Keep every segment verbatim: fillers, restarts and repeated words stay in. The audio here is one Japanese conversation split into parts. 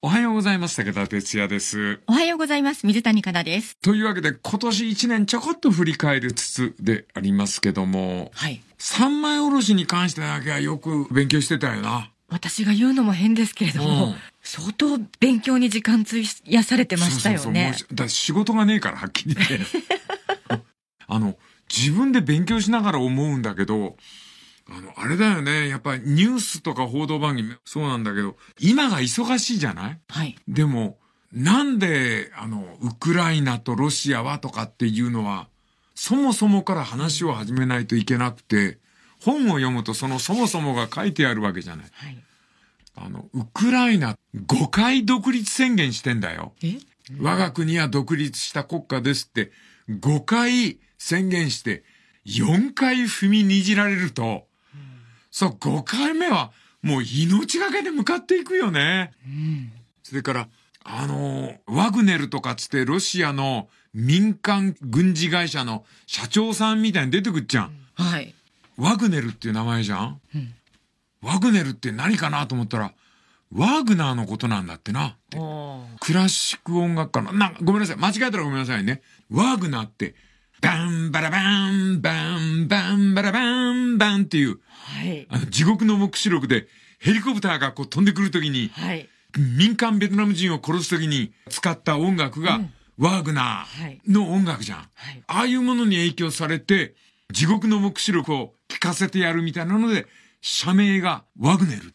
おはようございます。武田哲也です。 おはようございます。水谷香奈です。 というわけで、今年一年ちょこっと振り返るつつでありますけども、 はい。 三枚おろしに関してだけはよく勉強してたよな。 私が言うのも変ですけれども、うん、相当勉強に時間費やされてましたよね。そうそうそう。 だ仕事がねえからはっきり言って。あの、自分で勉強しながら思うんだけど、あの、あれだよね。やっぱりニュースとか報道番組、そうなんだけど、今が忙しいじゃない？ はい。 でも、なんで、あの、ウクライナとロシアはとかっていうのは、そもそもから話を始めないといけなくて、本を読むとそのそもそもが書いてあるわけじゃない。 はい。 あの、ウクライナごかい独立宣言してんだよ。 え？ 我が国は独立した国家ですってごかい宣言してよんかい踏みにじられると、そう、ごかいめは、もう命がけで向かっていくよね。 うん、 それから、あの、ワグネルとかつってロシアの民間軍事会社の社長さんみたいに出てくっちゃん。 うん、はい。 ワグネルっていう名前じゃん、 うん、 ワグネルって何かなと思ったら、ワグナーのことなんだってな。ってクラシック音楽家の、な、ごめんなさい。間違えたらごめんなさいね。ワグナーって、バンバラバン、バンバンバラバン、バンっていう、 はい、 あの地獄の黙示録でヘリコプターがこう飛んでくるときに、 はい、 民間ベトナム人を殺すときに使った音楽が、うん、ワーグナーの音楽じゃん、はい、ああいうものに影響されて地獄の黙示録を聴かせてやるみたいなので社名がワグネル。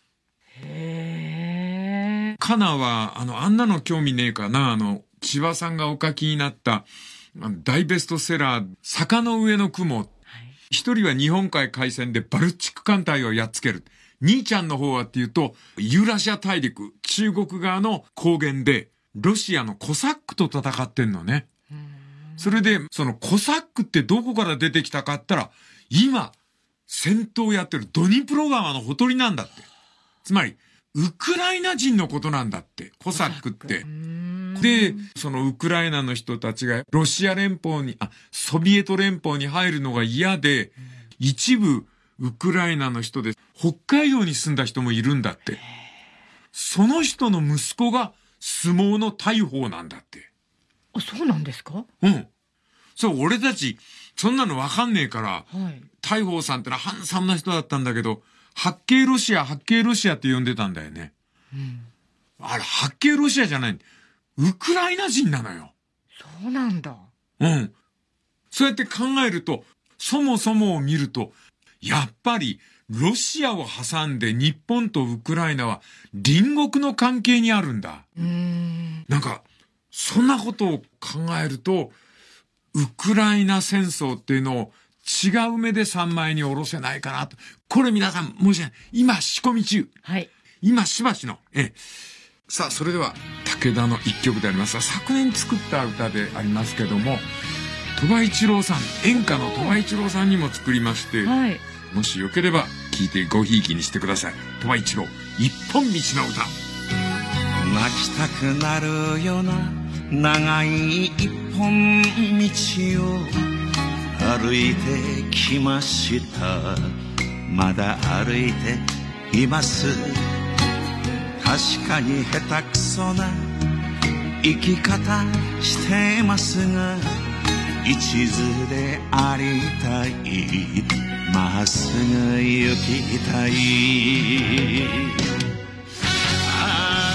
へー。 カナはあのあんなの興味ねえかな。あの千葉さんがお書きになった大ベストセラー坂の上の雲。一人は日本海海戦でバルチック艦隊をやっつける。兄ちゃんの方はっていうと、ユーラシア大陸、中国側の高原で、ロシアのコサックと戦ってんのね。それで、そのコサックってどこから出てきたかって言ったら、今、戦闘やってるドニプロ川のほとりなんだって。つまり、ウクライナ人のことなんだって、コサックって。で、そのウクライナの人たちがロシア連邦に、あ、ソビエト連邦に入るのが嫌で、一部ウクライナの人で北海道に住んだ人もいるんだって。その人の息子が相撲の大砲なんだって。 あ、そうなんですか？ うん。そう、俺たち、そんなのわかんねえから、 はい、 大砲さんってのはハンサムな人だったんだけど、八景ロシア、八景ロシアって呼んでたんだよね。 うん、 あれ、八景ロシアじゃない。ウクライナ人なのよ。 そうなんだ。 うん。そうやって考えると、そもそもを見ると、やっぱりロシアを挟んで日本とウクライナは隣国の関係にあるんだ。 うーん。 なんか、そんなことを考えると、ウクライナ戦争っていうのを違う目で三枚に下ろせないかなと。これ皆さん申し訳ない。今仕込み中。 はい。 今しばしの。ええ。さあ、それでは、武田の一曲でありますが、昨年作った歌でありますけども、鳥羽一郎さん、演歌の鳥羽一郎さんにも作りまして、 はい、 もしよければ聴いてごひいきにしてください。鳥羽一郎、一本道の歌。 泣きたくなるような長い一本道を歩いてきました。まだ歩いています。確かに下手くそな生き方してますが、一途でありたい、まっすぐ行きたい。あ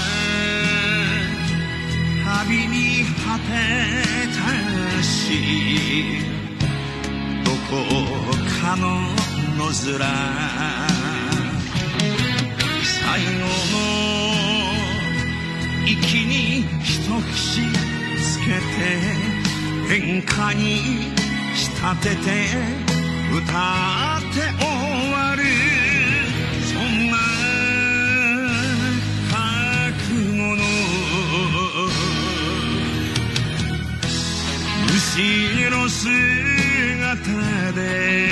あ、旅に果てたし、どこかの野面、最後の息に一節つけて演歌に仕立てて歌って終わる、そんな覚悟の後ろ姿で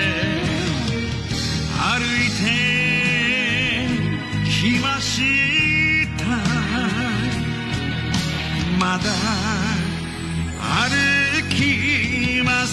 歩いてきました。まだ歩きます。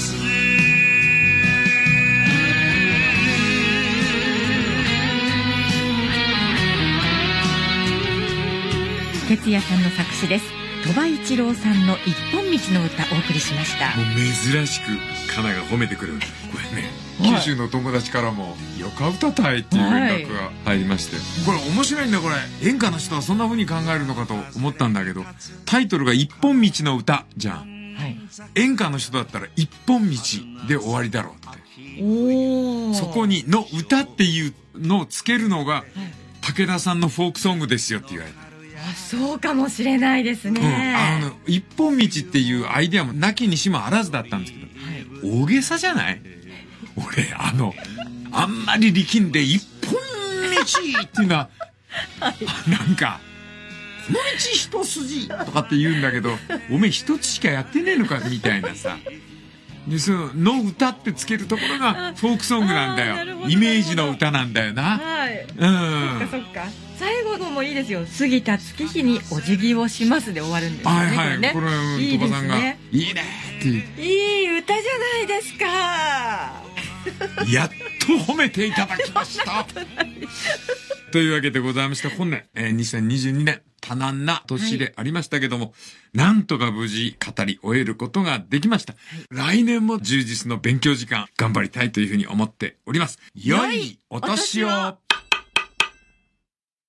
哲也さんの作詞です。鳥羽一郎さんの一本道の歌お送りしました。 もう珍しくカナが褒めてくる。これね、九州の友達からもよか歌たいっていう連絡が入りまして、はい、これ面白いんだ。これ演歌の人はそんな風に考えるのかと思ったんだけど、タイトルが一本道の歌じゃん、はい、演歌の人だったら一本道で終わりだろうって。おー、そこにの歌っていうのをつけるのが、はい、武田さんのフォークソングですよって言われた。 あ、そうかもしれないですね、うん、 あの一本道っていうアイデアもなきにしもあらずだったんですけど、はい、大げさじゃない？俺あのあんまり力んで一本道っていうのは、はい、なんかこの道一筋とかって言うんだけど、おめえ一つしかやってねえのかみたいなさ。でそのの歌ってつけるところがフォークソングなんだよ。イメージの歌なんだよな。はい。うん。 そっかそっか。最後のもいいですよ。過ぎた月日にお辞儀をしますで終わるんですよね。 はいはい。これね、鳥羽さんがいいねっていう。 いい歌じゃないですか。 やっと褒めていただきました。というわけでございまして、本年、えー、にせんにじゅうにねん多難な年でありましたけども、はい、なんとか無事語り終えることができました、はい、来年も充実の勉強時間頑張りたいというふうに思っております。良いお年を。